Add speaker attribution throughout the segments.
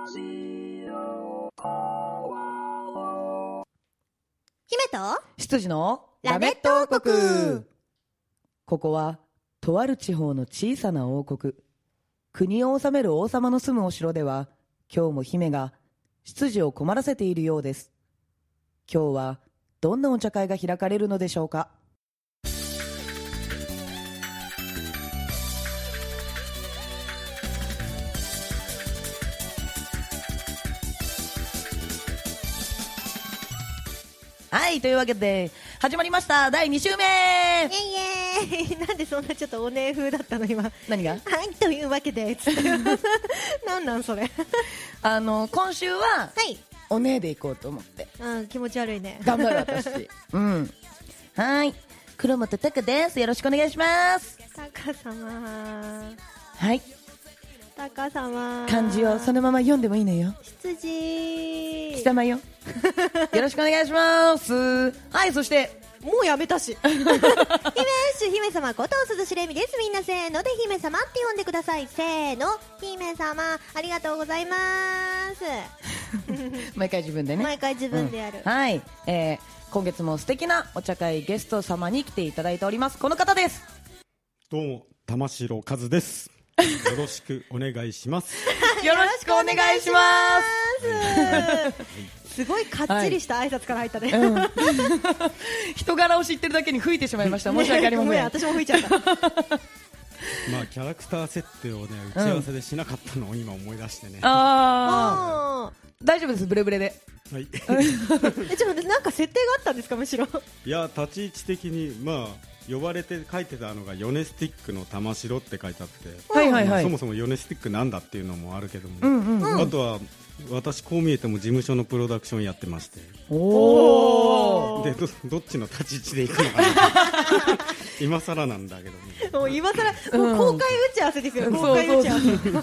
Speaker 1: 姫と
Speaker 2: 羊の
Speaker 1: ラメット王国。
Speaker 2: ここはとある地方の小さな王国。国を治める王様の住むお城では、今日も姫が執事を困らせているようです。今日はどんなお茶会が開かれるのでしょうか。はい、というわけで始まりました第2週目。
Speaker 1: イエイイエーイなんでそんなちょっとおねえ風だったの今。
Speaker 2: 何が？
Speaker 1: はい、というわけでつってなんなんそれ
Speaker 2: 今週は
Speaker 1: はい
Speaker 2: おねえで行こうと思って
Speaker 1: 気持ち悪いね。
Speaker 2: 頑張る私うんはい、黒本拓です。よろしくお願いします。
Speaker 1: タカ様
Speaker 2: はい、
Speaker 1: タカ様
Speaker 2: 漢字をそのまま読んでもいいのよ。
Speaker 1: 羊
Speaker 2: 貴様よよろしくお願いします。はい、そして
Speaker 1: もうやめたし姫様こと鈴しれみです。みんなせーので姫様って呼んでください。せーの、姫様ありがとうございます
Speaker 2: 毎回自分でね、
Speaker 1: 毎回自分でやる、
Speaker 2: はい、今月も素敵なお茶会ゲスト様に来ていただいております。この方です。
Speaker 3: どうも玉城和です。よろしくお願いします
Speaker 2: よろしくお願いします
Speaker 1: すごいかっちりした挨拶から入ったね、
Speaker 2: 人柄を知ってるだけに吹いてしまいました。申し訳ありません、
Speaker 1: ごめん私も吹いちゃった
Speaker 3: まあキャラクター設定をね打ち合わせでしなかったのを今思い出してね、
Speaker 2: あー大丈夫です、ブレブレで。
Speaker 3: はい
Speaker 1: ちょっと待って、なんか設定があったんですか？むしろ
Speaker 3: いや立ち位置的にまあ呼ばれて書いてたのがヨネスティックの玉城って書いてあって、
Speaker 2: はいはいはい、
Speaker 3: そもそもヨネスティックなんだっていうのもあるけども、
Speaker 2: うんうん、
Speaker 3: あとは私こう見えても事務所のプロダクションやってまして、
Speaker 2: お
Speaker 3: で どっちの立ち位置でいくのかな今更なんだけど、ね、
Speaker 1: もう今更もう公開打ち合わせですよ、公開打ち合わ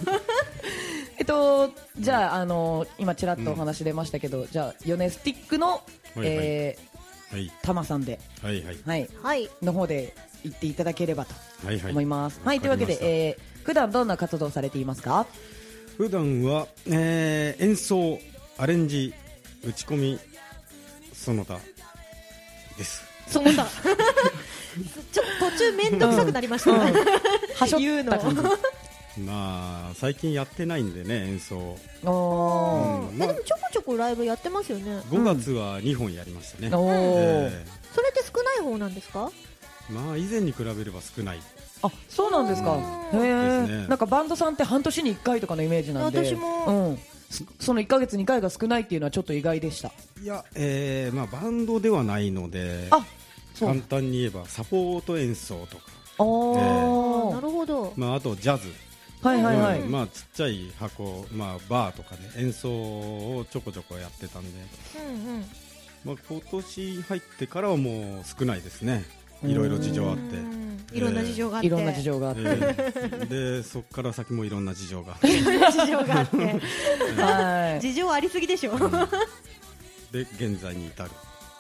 Speaker 1: せ
Speaker 2: じゃあ、今ちらっとお話出ましたけど、じゃあヨネスティックの、タマさんで、
Speaker 3: はいはい
Speaker 2: はい
Speaker 1: はい、
Speaker 2: の方で言っていただければと思います。
Speaker 3: はいはい、
Speaker 2: というわけで、普段どんな活動をされていますか？
Speaker 3: 普段は、演奏、アレンジ、打ち込み、その他です。
Speaker 1: その他ちょっと途中めんどくさくなりましたね、
Speaker 2: はしょった感じ
Speaker 3: まあ最近やってないんでね、演奏。
Speaker 1: でもちょこちょこライブやってますよね。
Speaker 3: 5月は2本やりましたね、
Speaker 1: それって少ない方なんですか？
Speaker 3: まあ以前に比べれば少ない。
Speaker 2: あ、そうなんですか。へえ、なんかバンドさんって半年に1回とかのイメージなんで、
Speaker 1: 私も、
Speaker 2: その1ヶ月2回が少ないっていうのはちょっと意外でした。
Speaker 3: いや、まあ、バンドではないので、簡単に言えばサポート演奏とか、
Speaker 1: なるほど、
Speaker 3: まあ、あとジャズ、
Speaker 2: はいはいはい、
Speaker 3: まあ、ちっちゃい箱、まあ、バーとかで演奏をちょこちょこやってたんで、まあ、今年入ってからはもう少ないですね。いろいろ事情あって、
Speaker 1: いろんな事情があって、
Speaker 2: いろんな事情があって、
Speaker 3: でそこから先もいろんな事情が
Speaker 1: 事情があって
Speaker 2: はい、
Speaker 1: 事情ありすぎでしょ、
Speaker 3: で現在に至る。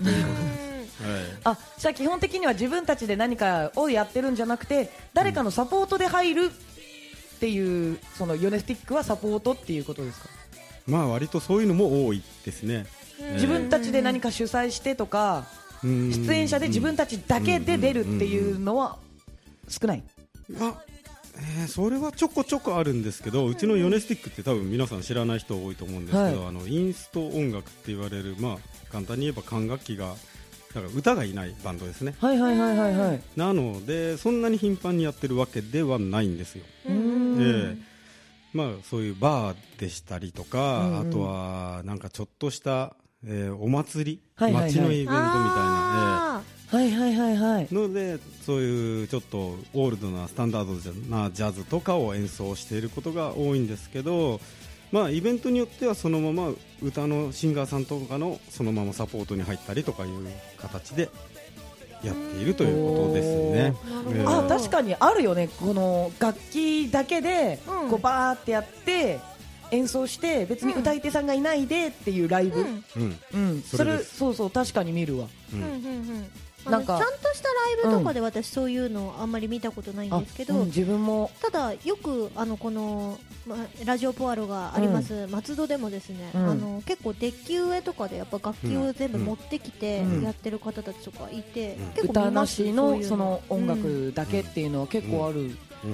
Speaker 2: じゃあ基本的には自分たちで何かをやってるんじゃなくて、誰かのサポートで入るっていう、そのヨネスティックはサポートっていうことですか？
Speaker 3: まあ割とそういうのも多いですね。
Speaker 2: 自分たちで何か主催してとか、出演者で自分たちだけで出るっていうのは少ない？
Speaker 3: それはちょこちょこあるんですけど、うちのヨネスティックって多分皆さん知らない人多いと思うんですけど、インスト音楽って言われる、まあ、簡単に言えば管楽器がだから歌がいないバンドですね。
Speaker 2: はいはいはいはいはい。
Speaker 3: なのでそんなに頻繁にやってるわけではないんですよ。まあ、そういうバーでしたりとか、あとはなんかちょっとしたお祭り、街のイベントみたいな、
Speaker 2: はいはいはいはい、
Speaker 3: のでそういうちょっとオールドなスタンダードなジャズとかを演奏していることが多いんですけど、まあ、イベントによってはそのまま歌のシンガーさんとかのそのままサポートに入ったりとかいう形でやっているということですね。
Speaker 2: 確かにあるよね、この楽器だけでこうバーってやって演奏して別に歌い手さんがいないでっていうライブ、それそうそう確かに見るわ。 なんか
Speaker 1: ちゃんとしたライブとかで私そういうのあんまり見たことないんですけど、
Speaker 2: 自分も
Speaker 1: ただよくこの、ラジオポアロがあります、松戸でもですね、結構デッキ上とかでやっぱ楽器を全部持ってきてやってる方たちとかいて、結構
Speaker 2: 歌な
Speaker 1: 見ます
Speaker 2: しの
Speaker 1: そう
Speaker 2: その音楽だけっていうのは結構ある。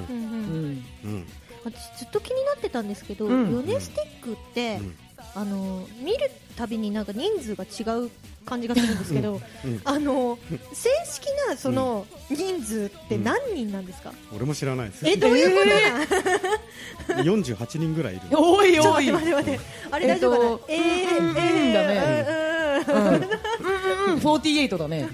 Speaker 1: 私ずっと気になってたんですけど、ヨネスティックって、見るたびになんか人数が違う感じがするんですけど、正式なその人数って何人なんですか？
Speaker 3: 俺も知らないです。
Speaker 1: どういうことなん
Speaker 3: 48人ぐらいいる。
Speaker 2: おいおい、
Speaker 1: ちょっと待って、あれ大丈夫かな？
Speaker 2: だね。48だね。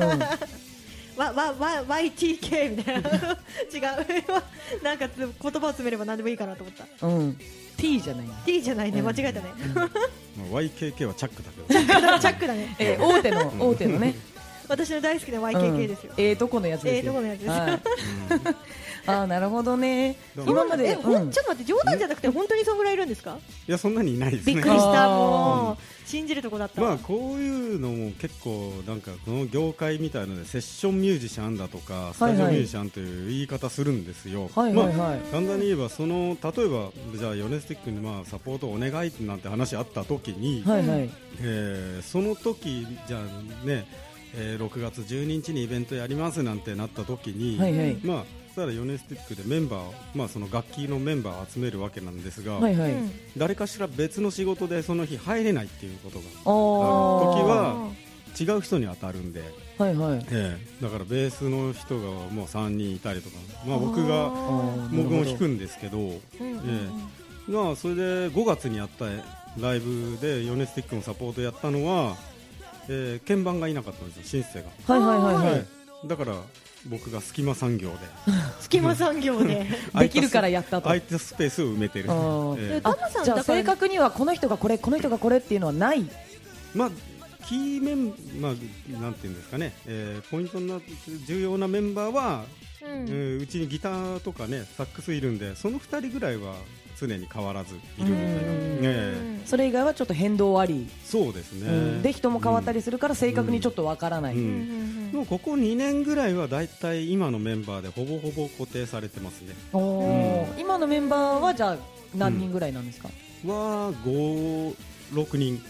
Speaker 1: YTK みたいな違うなんか言葉を詰めれば何でもいいかなと思った。
Speaker 2: T じゃない。
Speaker 1: T じゃないね、間違えたね。
Speaker 3: YKK はチャックだけど。
Speaker 1: チャックだね。
Speaker 2: 大手のね。
Speaker 1: 私の大好きな YKK ですよ。
Speaker 2: どこのやつですよ。
Speaker 1: どこのやつです。
Speaker 2: あ、なるほどね。今まで
Speaker 1: ちょっと待って、冗談じゃなくて本当にそんぐらいいるんですか？
Speaker 3: いや、そんなにいないですね。
Speaker 1: びっくりした。もう信じるとこだった。
Speaker 3: まあこういうのも結構なんかこの業界みたいのでセッションミュージシャンだとかスタジオミュージシャンという言い方するんですよ。簡単に言えば例えばじゃあヨネスティックにサポートお願いなんて話あった時に、その時じゃあね、6月12日にイベントやりますなんてなった時に、そしたらヨネスティックでメンバー、その楽器のメンバーを集めるわけなんですが、誰かしら別の仕事でその日入れないっていうことがある時は違う人に当たるんで、だからベースの人がもう3人いたりとか、僕も弾くんですけど、それで5月にやったライブでヨネスティックのサポートやったのは、鍵盤がいなかったんですよ、シンセが。だから僕が隙間産業で
Speaker 2: できるからやったと。
Speaker 3: 空いたスペースを埋めてる。
Speaker 2: じゃあ正確にはこの人がこれこの人がこれっていうのはない。
Speaker 3: キーメンなんていうんですかね、ポイントになって重要なメンバーはうちにギターとかねサックスいるんで、その2人ぐらいは常に変わらずいるみたいな。
Speaker 2: それ以外はちょっと変動あり。
Speaker 3: そうですね。
Speaker 2: で人も変わったりするから正確にちょっとわからない。
Speaker 3: もうここ2年ぐらいはだいたい今のメンバーでほぼほぼ固定されてますね。
Speaker 2: 今のメンバーはじゃあ何人ぐらいなんですか？
Speaker 3: は5、6人。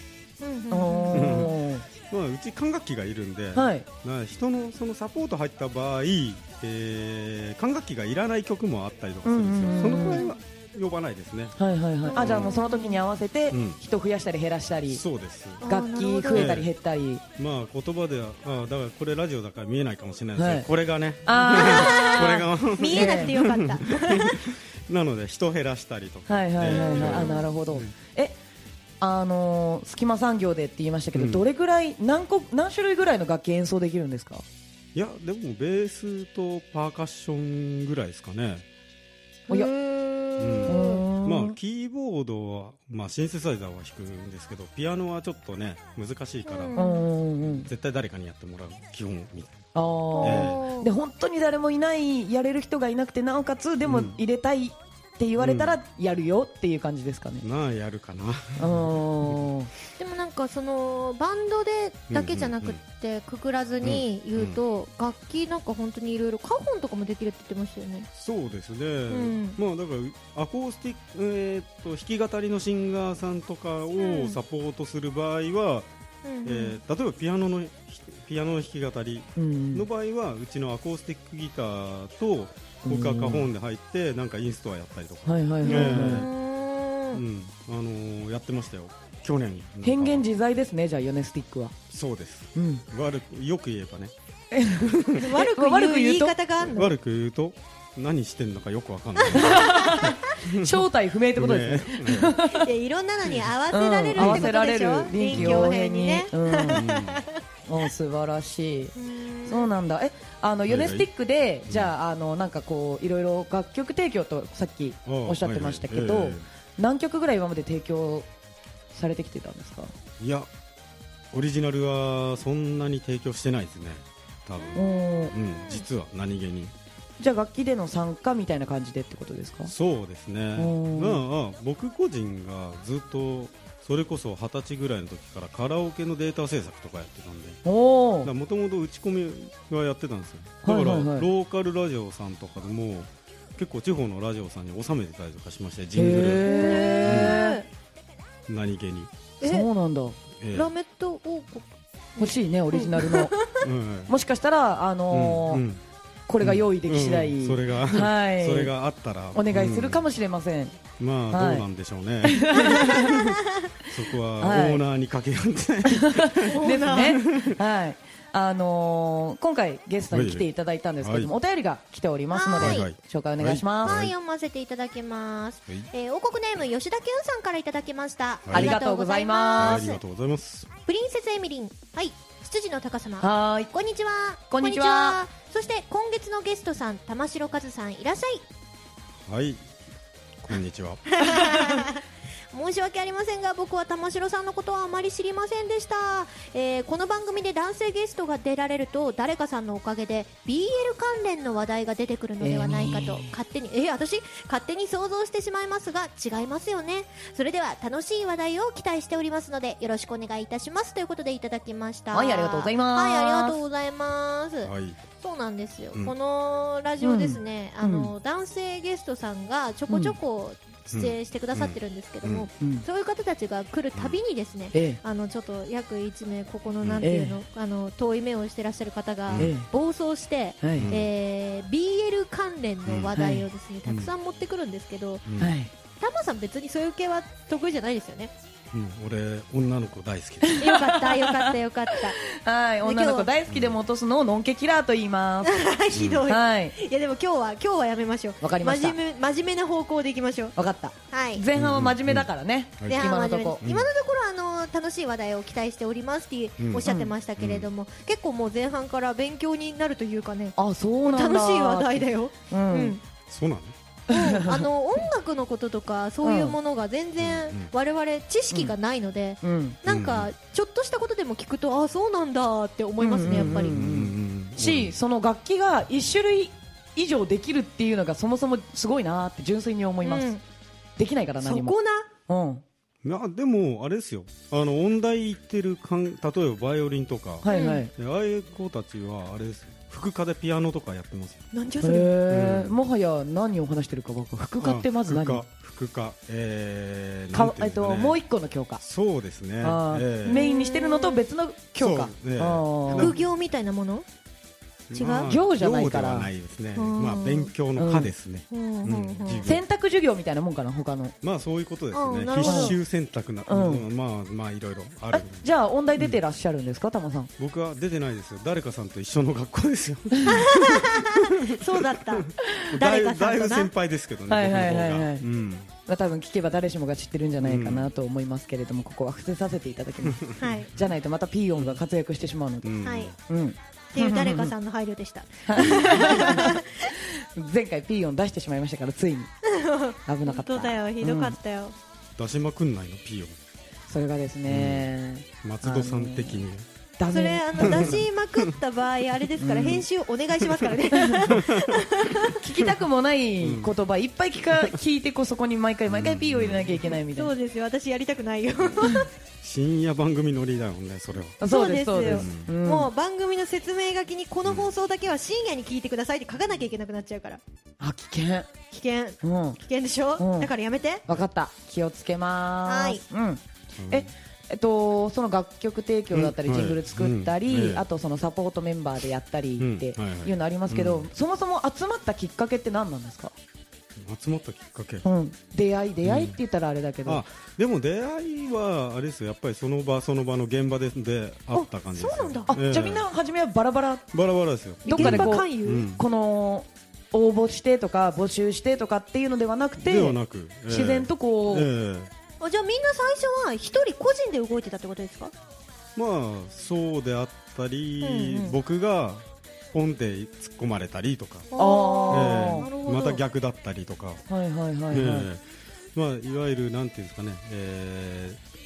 Speaker 3: うち管楽器がいるんで、人のそのサポート入った場合、管楽器がいらない曲もあったりとかするんですよ。そのくらいは呼ばないですね。
Speaker 2: じゃあもうその時に合わせて人増やしたり減らしたり、
Speaker 3: そうです。
Speaker 2: 楽器増えたり減ったり、
Speaker 3: 言葉ではだからこれラジオだから見えないかもしれないですけど、これがね、これが
Speaker 1: 見えなくてよかった
Speaker 3: なので人減らしたりとか。
Speaker 2: なるほど。隙間産業でって言いましたけど、どれぐらい何種類ぐらいの楽器演奏できるんですか？
Speaker 3: いやでもベースとパーカッションぐらいですかね。キーボードは、シンセサイザーは弾くんですけど、ピアノはちょっとね難しいから、絶対誰かにやってもらう基本みたいな。
Speaker 2: で本当に誰もいないやれる人がいなくて、なおかつでも入れたいって言われたらやるよっていう感じですかね。
Speaker 3: やるかな。
Speaker 1: でもなんかそのバンドでだけじゃなくてくくらずに言うと、楽器なんか本当にいろいろカホンとかもできるって言ってましたよね。
Speaker 3: そうですね。だからアコースティック、弾き語りのシンガーさんとかをサポートする場合は、例えばピアノの弾き語りの場合は、うちのアコースティックギターと僕はカホンで入ってなんかインストアやったりとか、やってましたよ去年。
Speaker 2: 変幻自在ですね。じゃあヨネスティックは。
Speaker 3: そうです、よく言えばね
Speaker 1: 悪く言い方があるの？
Speaker 3: 悪く言うと何してんのかよくわかんない
Speaker 2: 正体不明ってことですね。
Speaker 1: いろんなのに合わせられるってことでしょ。
Speaker 2: 臨機応変にね。素晴らしい。そうなんだ。ヨネスティックでじゃあなんかこういろいろ楽曲提供とさっきおっしゃってましたけど、何曲ぐらい今まで提供されてきてたんですか？
Speaker 3: いやオリジナルはそんなに提供してないですね多分。実は何気に
Speaker 2: じゃあ楽器での参加みたいな感じでってことですか？
Speaker 3: そうですね。僕個人がずっとそれこそ20歳ぐらいの時からカラオケのデータ制作とかやってたんで、もともと打ち込みはやってたんですよ。だから、ローカルラジオさんとかでも結構地方のラジオさんに収めてたりとかしまして、ジングル、何気に。
Speaker 2: そうなんだ。
Speaker 1: ラメット王国
Speaker 2: 欲しいね、オリジナルの。もしかしたらこれが用意でき次第、
Speaker 3: それがあったら
Speaker 2: お願いするかもしれません。
Speaker 3: まあどうなんでしょうね。そこはオーナーにかけ合ってです
Speaker 2: ね。はい。今回ゲストに来ていただいたんですけども、お便りが来ておりますので紹介お願いします。
Speaker 1: はい、読ませていただきます。王国ネーム吉田健さんからいただきました。
Speaker 2: ありがとうございます。
Speaker 3: ありがとうございます。
Speaker 1: プリンセスエミリン、はい、羊の高様、
Speaker 2: はい、
Speaker 1: こんにちは。
Speaker 2: こんにちは。
Speaker 1: そして今月のゲストさん、玉城和さん、いらっしゃい。
Speaker 3: はい、こんにちは。
Speaker 1: 申し訳ありませんが、僕は玉城さんのことはあまり知りませんでした。この番組で男性ゲストが出られると、誰かさんのおかげで BL 関連の話題が出てくるのではないかと勝手に想像してしまいますが、違いますよね。それでは楽しい話題を期待しておりますので、よろしくお願いいたします、ということでいただきました。
Speaker 2: はい、ありがとうございます。
Speaker 1: はい、ありがとうございます。
Speaker 3: はい、
Speaker 1: そうなんですよ、このラジオですね、男性ゲストさんがちょこちょこ出演してくださってるんですけども、そういう方たちが来るたびにですね、ちょっと約1名、ここのなんていうの、遠い目をしてらっしゃる方が暴走して、BL 関連の話題をですね、たくさん持ってくるんですけど、タマさん別にそういう系は得意じゃないですよね。
Speaker 3: 俺女の子大好きです。
Speaker 1: よかったよかったよかった。
Speaker 2: はい、女の子大好きでも落とすのをノンケキラーと言います。
Speaker 1: ひどい。
Speaker 2: はい。
Speaker 1: いやでも今日はやめましょう。
Speaker 2: わかりました。
Speaker 1: 真面目な方向でいきましょう。
Speaker 2: わかった。
Speaker 1: はい。
Speaker 2: 前半は真面目だからね。今のところ
Speaker 1: 楽しい話題を期待しておりますっておっしゃってましたけれども、結構もう前半から勉強になるというかね。
Speaker 2: あ、そうなんだ。
Speaker 1: 楽しい話題だよ。
Speaker 3: そうなの？
Speaker 1: 音楽のこととかそういうものが全然我々知識がないので、なんかちょっとしたことでも聞くと、あ、そうなんだって思いますね、やっぱり。
Speaker 2: し、その楽器が1種類以上できるっていうのがそもそもすごいなって純粋に思います。できないから何も。
Speaker 1: そこ
Speaker 3: な。でもあれですよ、音大行ってる例えばバイオリンとか、ああいう子たちはあれですよ、副科でピアノとかやってますよ。
Speaker 1: なんじゃそれ。
Speaker 2: もはや何を話してるか分かる。副科ってまず何？
Speaker 3: 副科、
Speaker 2: もう一個の教科。
Speaker 3: そうですね。
Speaker 2: メインにしてるのと別の教科。
Speaker 1: 副業みたいなもの？違う？
Speaker 2: 業じゃないから。
Speaker 3: 業ではないですね。まあ勉強の科ですね。
Speaker 2: 選択授業みたいなもんかな、他の。
Speaker 3: まあそういうことですね。必修選択な、まあいろいろある。
Speaker 2: じゃあ音大出てらっしゃるんですか、玉さん？
Speaker 3: 僕は出てないですよ。誰かさんと一緒の学校ですよ。
Speaker 1: そうだった。誰かさんとな。
Speaker 3: だいぶ先輩ですけどね。
Speaker 2: 多分聞けば誰しもが知ってるんじゃないかなと思いますけれども、ここは伏せさせていただきます。じゃないとまたピーヨンが活躍してしまうので。
Speaker 1: っていう誰かさんの配慮でした。
Speaker 2: 前回ピーヨン出してしまいましたから、ついに危なかった。
Speaker 1: 本当だよ、ひどかったよ。
Speaker 3: 出しまくんないのピーヨン。
Speaker 2: それがですね、
Speaker 3: 松戸さん的に
Speaker 1: それ出しまくった場合あれですから、編集お願いしますからね。
Speaker 2: 聞きたくもない言葉いっぱい聞いてそこに毎回ピーを入れなきゃいけないみたいな。
Speaker 1: そうですよ、私やりたくないよ。
Speaker 3: 深夜番組乗りだよね、それは。
Speaker 2: そうですよ。
Speaker 1: もう番組の説明書きにこの放送だけは深夜に聞いてくださいって書かなきゃいけなくなっちゃうから。
Speaker 2: あ、危険
Speaker 1: でしょ。だからやめて。
Speaker 2: 分かった、気をつけまーす。その楽曲提供だったりジングル作ったり、あとそのサポートメンバーでやったりっていうのありますけど、そもそも集まったきっかけって何なんですか？
Speaker 3: 集まったきっかけ、
Speaker 2: 出会いって言ったらあれだけど、
Speaker 3: でも出会いはあれですよ、やっぱりその場の現場であった感じです。
Speaker 1: そうなんだ。
Speaker 2: じゃあみんな初めはバラバラ
Speaker 3: ですよ。
Speaker 2: どっかでこの応募してとか募集してとかっていうのではなくて、自然とこう。
Speaker 1: じゃあみんな最初は一人個人で動いてたってことですか？
Speaker 3: まあそうであったり、僕がポンって突っ込まれたりとか、また逆だったりとか、まあいわゆるなんていうんですかね、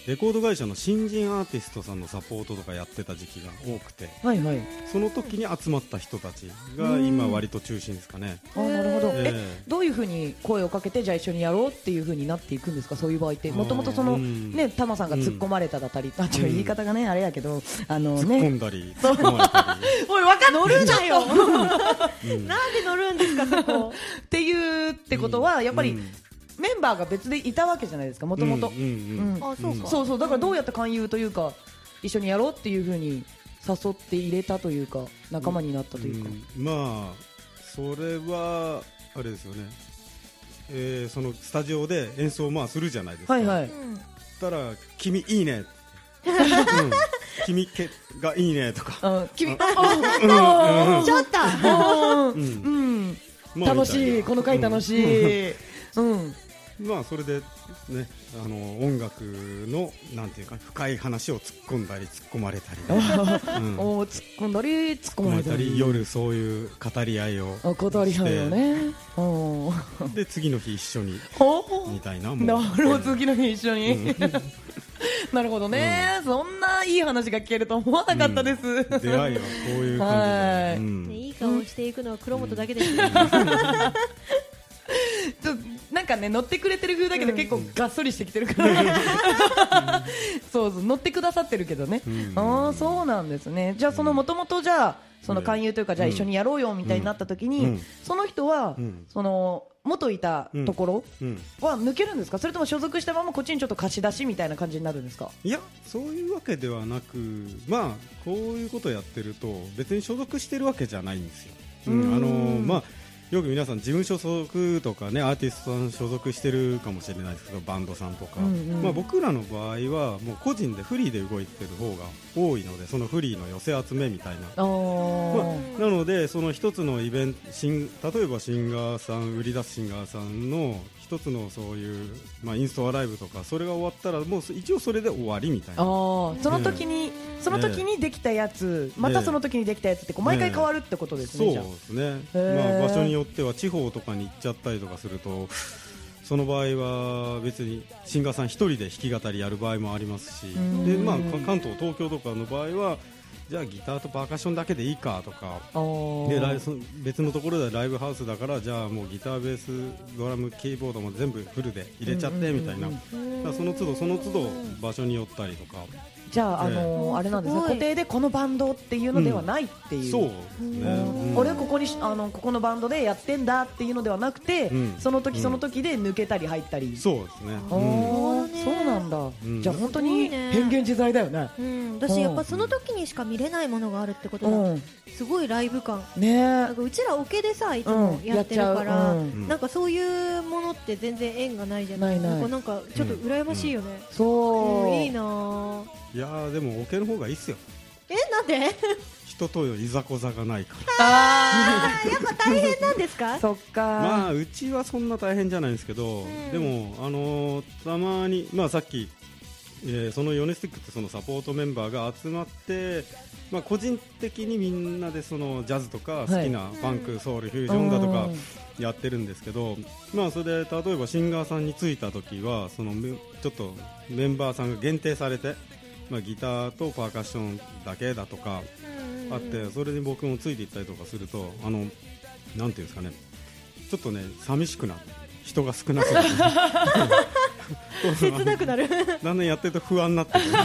Speaker 3: レコード会社の新人アーティストさんのサポートとかやってた時期が多くて、
Speaker 2: はいはい、
Speaker 3: その時に集まった人たちが今割と中心ですかね。
Speaker 2: なるほど。どういうふうに声をかけてじゃあ一緒にやろうっていうふうになっていくんですか、そういう場合って。もともとそのね、タマさんが突っ込まれただったり、言い方がねあれやけど、
Speaker 3: 突っ込んだり突っ込まれたり
Speaker 2: おい分かん乗るなよ
Speaker 1: なんで乗るんですかそこ
Speaker 2: っていうってことはやっぱり、メンバーが別でいたわけじゃないですか、もともと。そうそう、だからどうやって勧誘というか一緒にやろうっていう風に誘って入れたというか仲間になったというか、
Speaker 3: まあそれはあれですよね、そのスタジオで演奏をまあするじゃないですか。
Speaker 2: はいはい。
Speaker 3: そしたら君いいね君がいいねとか、
Speaker 2: 君
Speaker 1: ちょっと
Speaker 2: 楽しい、この回楽しい。
Speaker 3: まあそれでね、音楽のなんていうか深い話を突っ込んだり突っ込まれたり、
Speaker 2: 突っ込んだり突っ込まれたり、
Speaker 3: 夜そういう語り合いを
Speaker 2: 語り合いをね、
Speaker 3: で次の日一緒にみたいな。
Speaker 2: なるほど、次の日一緒になるほどね、そんないい話が聞けると思わなかったです。
Speaker 3: 出会いはこういう感じで、
Speaker 1: いい顔していくのは黒本だけです。
Speaker 2: なんかね、乗ってくれてる風だけど結構がっそりしてきてるからそう乗ってくださってるけどね。そうなんですね。じゃあそのもともとじゃあその勧誘というか、じゃあ一緒にやろうよみたいになった時に、その人はその元いたところは抜けるんですか、それとも所属したままこっちにちょっと貸し出しみたいな感じになるんですか。
Speaker 3: いや、そういうわけではなく、まあこういうことをやってると別に所属してるわけじゃないんですよ。まあよく皆さん事務所所属とかね、アーティストさん所属してるかもしれないですけど、バンドさんとか、まあ、僕らの場合はもう個人でフリーで動いてる方が多いので、そのフリーの寄せ集めみたいな、なのでその一つのイベント、例えばシンガーさん、売り出すシンガーさんの一つのそういう、まあ、インストアライブとか、それが終わったらもう一応それで終わりみたいな。
Speaker 2: その時にできたやつ、またその時にできたやつってこう毎回変わるってことですね。
Speaker 3: そうですね、まあ、場所によっては地方とかに行っちゃったりとかすると、その場合は別にシンガーさん一人で弾き語りやる場合もありますし、で、まあ、関東、東京とかの場合はじゃあギターとパーカッションだけでいいかとか、で別のところでライブハウスだから、じゃあもうギター、ベース、ドラム、キーボードも全部フルで入れちゃってみたいな、その都度場所に寄ったりとか。
Speaker 2: じゃあ、あれなんですね、固定でこのバンドっていうのではないっていう、
Speaker 3: そうですね、
Speaker 2: 俺はここのバンドでやってんだっていうのではなくて、その時その時で抜けたり入ったり。
Speaker 3: そうですね、
Speaker 2: そうなんだ。じゃあ本当に変幻自在だよね。
Speaker 1: 私やっぱその時にしか見れないものがあるってことだ。すごいライブ感
Speaker 2: ね。
Speaker 1: なんかうちらオケでさいつもやってるから、なんかそういうものって全然縁がないじゃない。なんかちょっと羨ましいよね。
Speaker 2: そう、
Speaker 1: いいな。
Speaker 3: いやー、でもオケの方がいいっすよ。
Speaker 1: なんで？
Speaker 3: 人といざこざがないから。
Speaker 1: やっぱ大変なんですか？
Speaker 2: そっか。
Speaker 3: まあうちはそんな大変じゃないんですけど、でもたまに、まあさっき、そのヨネスティックってそのサポートメンバーが集まって、まあ個人的にみんなでそのジャズとか好きなファンク、ソウル、フュージョンだとかやってるんですけど、まあそれで例えばシンガーさんに着いた時はちょっとメンバーさんが限定されて、まあ、ギターとパーカッションだけだとかあって、それに僕もついていったりとかすると、なんていうんですかね、ちょっとね寂しくなって、人が少なくなって
Speaker 1: 切なくなる。
Speaker 3: だんだんやってると不安になってる。ウ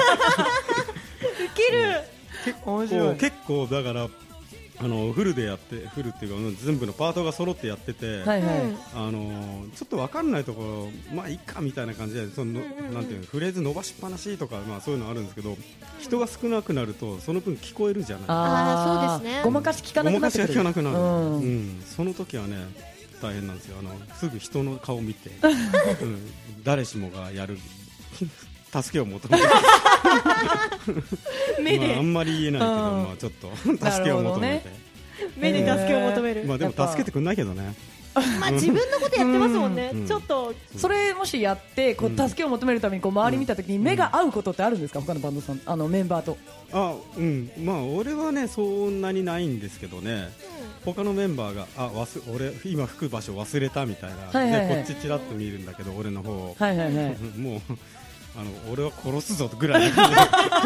Speaker 1: ケる。
Speaker 3: 結構だからフルでやって、フルっていうか全部のパートが揃ってやってて、ちょっと分かんないところ、まあいいかみたいな感じで、なんていうの、フレーズ伸ばしっぱなしとか、まあそういうのあるんですけど、人が少なくなるとその分聞こえるじゃない。
Speaker 1: そうですね。
Speaker 2: ごまかし聞かなくなってくる。
Speaker 3: ごまかしが聞かなくなる。その時はね大変なんですよ。すぐ人の顔見て、誰しもがやる助けを求める。まああんまり言えないけど、まあちょっと助けを求めて、
Speaker 1: 目で助けを求める。
Speaker 3: まあでも助けてくんないけどね。
Speaker 1: まあ自分のことやってますもんね。ちょっと
Speaker 2: それもしやってこう助けを求めるためにこう周り見た時に目が合うことってあるんですか、他のバンドさんメンバーと。
Speaker 3: まあ俺はねそんなにないんですけどね。他のメンバーが俺今吹く場所忘れたみたいな、でこっちちらっと見るんだけど、俺の方をもう俺は殺すぞぐらいの感じで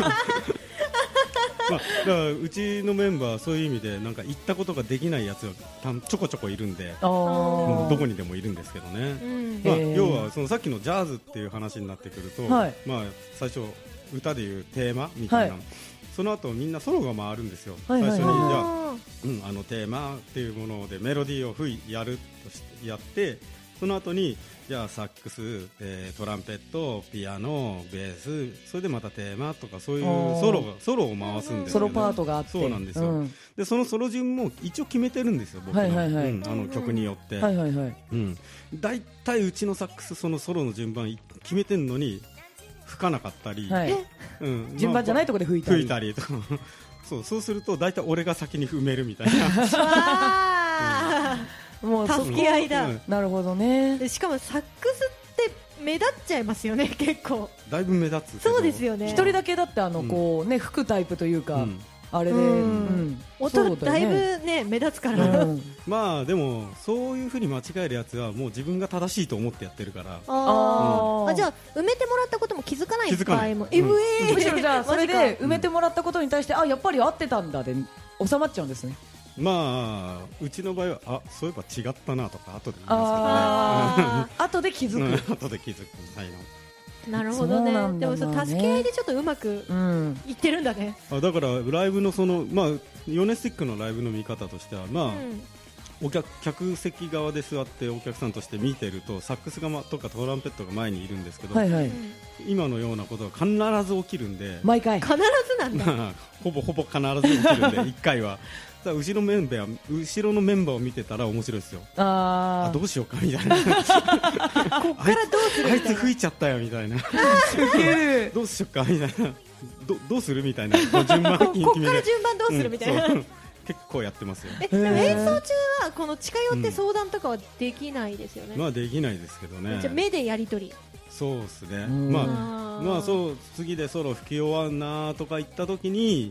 Speaker 3: だからうちのメンバーそういう意味でなんか行ったことができないやつがちょこちょこいるんで、どこにでもいるんですけどね、要はそのさっきのジャズっていう話になってくると、最初歌でいうテーマみたいな、その後みんなソロが回るんですよ、最初にじゃあ、テーマっていうものでメロディーをやるとしてやって、その後にじゃあサックス、トランペット、ピアノ、ベース、それでまたテーマとかそういうソロを回すんですよね。
Speaker 2: ソロパートがあって、
Speaker 3: そうなんですよ、でそのソロ順も一応決めてるんですよ、僕の、曲によって、だいたいうちのサックスそのソロの順番決めてるのに吹かなかったり、
Speaker 2: 順番じゃないところで吹いたり
Speaker 3: とかそうするとだいたい俺が先に踏めるみたいな
Speaker 1: もう助け合いだ、
Speaker 2: なるほどね。
Speaker 1: でしかもサックスって目立っちゃいますよね、結構
Speaker 3: だいぶ目立つ。
Speaker 1: そうですよね、
Speaker 2: 一人だけだってこうね、吹くタイプというか、あれで、
Speaker 1: 音だいぶね目立つから、
Speaker 3: まあでもそういうふうに間違えるやつはもう自分が正しいと思ってやってるから、
Speaker 1: じゃあ埋めてもらったことも気づかない場合も、
Speaker 2: むしろじゃあそれで埋めてもらったことに対してやっぱり合ってたんだで収まっちゃうんですね。
Speaker 3: まあうちの場合はそういえば違ったなとか後で言いますけどね、
Speaker 2: 後で気づく
Speaker 3: 後で気づくみたいな。
Speaker 1: なるほどね。でも助け合いでちょっとうまくいってるんだね。
Speaker 3: だからライブのヨネスティックのライブの見方としては、客席側で座ってお客さんとして見てるとサックス側とかトランペットが前にいるんですけど、今のようなことが必ず起きるんで、
Speaker 2: 毎回
Speaker 1: 必ずなんだ
Speaker 3: ほぼ必ず起きるんで1回は後ろのメンバーを見てたら面白いですよ。どうしようかみたいなこっ
Speaker 1: からどうする
Speaker 3: あいつ吹いちゃったよみたいなどうしようかみたいなどうするみたいな順番
Speaker 1: こっから順番どうするみたいな、
Speaker 3: 結構やってますよ。
Speaker 1: でも演奏中はこの近寄って相談とかはできないですよね。
Speaker 3: まあできないですけどね。
Speaker 1: じゃあ目でやり取り。
Speaker 3: そうですね。まあそう次でソロ吹き終わんなとか言った時に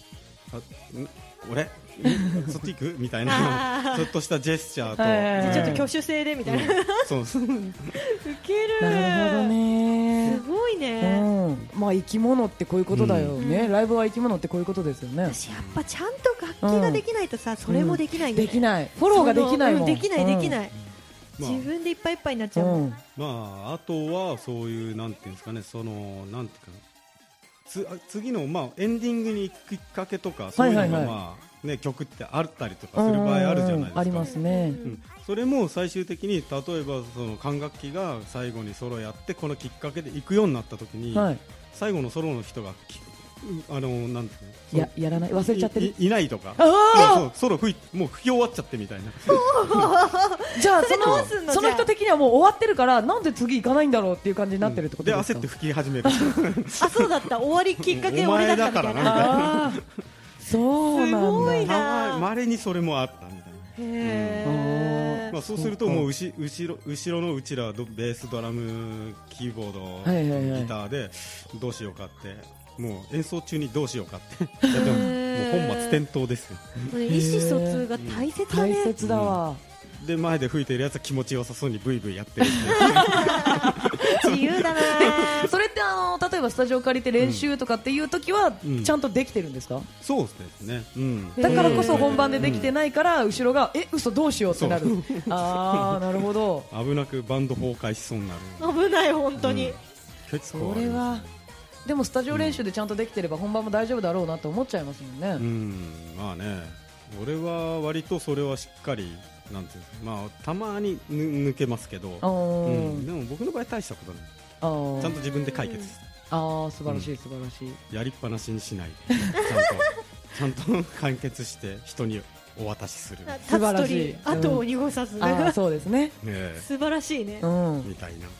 Speaker 3: 俺そっち行くみたいなちょっとしたジェスチャーと
Speaker 1: ちょっと挙手制でみたいな、
Speaker 3: そう
Speaker 1: ウケる。
Speaker 2: なるほどね。
Speaker 1: すごいね。
Speaker 2: まあ生き物ってこういうことだよね。ライブは生き物ってこういうことですよね。
Speaker 1: 私やっぱちゃんと楽器ができないとさ、それもできないよね。
Speaker 2: できない。フォローができないもん。
Speaker 1: できない自分でいっぱいいっぱいになっちゃうもん。
Speaker 3: あとはそういうなんていうんですかね、なんていうか次のエンディングに行くきっかけとかそういうのが曲ってあったりとかする場合あるじゃないですか。
Speaker 2: ありますね。
Speaker 3: それも最終的に例えばその管楽器が最後にソロやってこのきっかけで行くようになった時に、最後のソロの人がなんていうの
Speaker 2: やらない忘れちゃってる
Speaker 3: いないとか、ソロもう吹き終わっちゃってみたいな
Speaker 2: じゃあその人的にはもう終わってるからなんで次行かないんだろうっていう感じになってるってことですか。
Speaker 3: で焦って吹き始める
Speaker 1: そうだった、終わりきっかけ俺だったみたいな。
Speaker 2: そうなんだ。
Speaker 1: すごいな。
Speaker 3: 稀にそれもあったみたいな。そうするともう後ろのうちらベース、ドラム、キーボード、ギターでどうしようかってもう演奏中にどうしようかってもう本末転倒ですよ。
Speaker 1: 意思疎通が大切だね。
Speaker 2: 大切だわ。
Speaker 3: で前で吹いてるやつは気持ちよさそうにブイブイやってる
Speaker 1: 自由だな。
Speaker 2: それって例えばスタジオ借りて練習とかっていう時はちゃんとできてるんですか。
Speaker 3: そうですね、
Speaker 2: だからこそ本番でできてないから後ろが嘘どうしようってなる。なるほど。
Speaker 3: 危なくバンド崩壊しそうになる。
Speaker 1: 危ない本当に。
Speaker 3: 結構
Speaker 2: それはでもスタジオ練習でちゃんとできてれば本番も大丈夫だろうなと思っちゃいますもんね。
Speaker 3: まあね、俺は割とそれはしっかりなんていうたまに抜けますけど、でも僕の場合大したことない。ちゃんと自分で解決して。
Speaker 2: 素晴らしい素晴らしい。
Speaker 3: やりっぱなしにしないでちゃんと完結して人にお渡しする。
Speaker 1: 素晴らしい。後を濁さず。
Speaker 2: そうですね。
Speaker 1: 素晴らしいね。
Speaker 3: みたいな。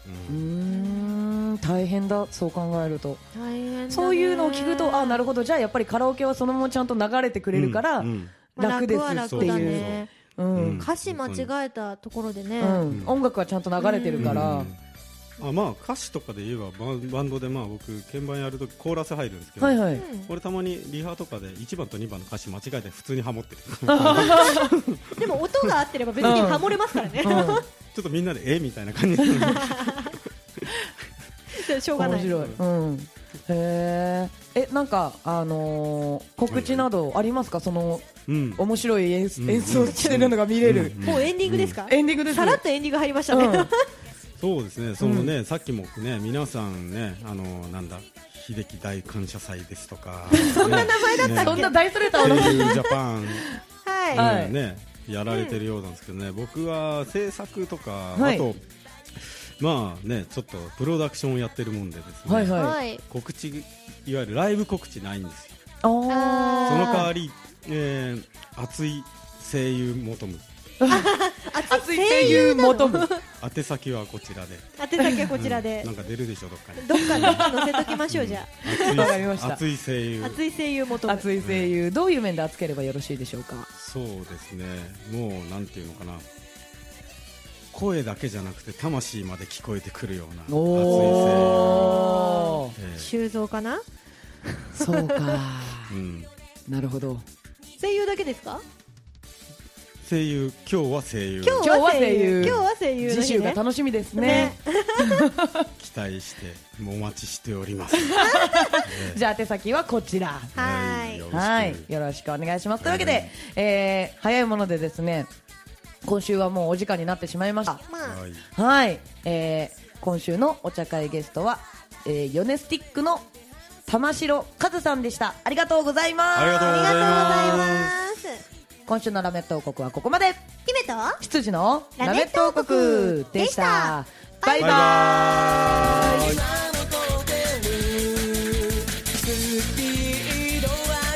Speaker 2: 大変だ、そう考えると。
Speaker 1: 大変だね。
Speaker 2: そういうのを聞くとなるほど、じゃあやっぱりカラオケはそのままちゃんと流れてくれるから楽ですっていう。
Speaker 1: 歌詞間違えたところでね、
Speaker 2: 音楽はちゃんと流れてるから。
Speaker 3: 歌詞とかで言えばバンドで僕鍵盤やるときコーラス入るんですけど、俺たまにリハとかで1番と2番の歌詞間違えて普通にハモってる
Speaker 1: でも音が合ってれば別にハモれますからね。
Speaker 3: ちょっとみんなでみたいな感じで
Speaker 1: しょうがない。
Speaker 2: 面白い。うん。へえ。なんか告知などありますか？その面白い演奏してるのが見れる。
Speaker 1: もうエンディングですか？
Speaker 2: エンディングです。
Speaker 1: さらっとエンディング入りましたね。
Speaker 3: そうですね。そのね、さっきもね、皆さんね、なんだ、秀樹大感謝祭ですとか、
Speaker 1: そんな名前だったっけ？
Speaker 2: そんな大それたの。
Speaker 3: 声優ジャパン
Speaker 1: はい。
Speaker 3: ね、やられてるようなんですけどね、僕は制作とか、
Speaker 2: はい、
Speaker 3: あとまあね、ちょっとプロダクションをやってるもんでですね、
Speaker 2: はいはい、
Speaker 3: 告知、いわゆるライブ告知ないんですよ。
Speaker 2: そ
Speaker 3: の代わり、熱い声優求む。
Speaker 2: 熱い声優求む。
Speaker 3: 宛先はこちらで。
Speaker 1: 宛先はこちらで。
Speaker 3: なんか出るでしょ、どっかに。
Speaker 1: どっかに載せときましょう、じゃ
Speaker 2: あ。わかりました。
Speaker 3: 熱い声優。
Speaker 1: 熱い声優求む。
Speaker 2: 熱い声優、どういう面で熱ければよろしいでしょうか？
Speaker 3: そうですね、もうなんていうのかな、声だけじゃなくて魂まで聞こえてくるような熱い声優。
Speaker 1: 修造かな？
Speaker 2: そうか。なるほど。
Speaker 1: 声優だけですか？
Speaker 3: 声優、今日は声優。
Speaker 1: 今日は声優。今日は声優。
Speaker 2: 次週が楽しみですね。
Speaker 3: 期待してお待ちしております。
Speaker 2: じゃあ手先はこちら。
Speaker 1: はい。
Speaker 2: はい。よろしくお願いします。というわけで、早いものでですね、今週はもうお時間になってしまいました。はい。今週のお茶会ゲストは、ヨネスティックの玉城和さんでした。ありがとうございます。
Speaker 3: ありがとうございます。
Speaker 2: 今週のラメット王国はここまで。
Speaker 1: 姫と
Speaker 2: 羊のラメット王国でした。バイバーイ。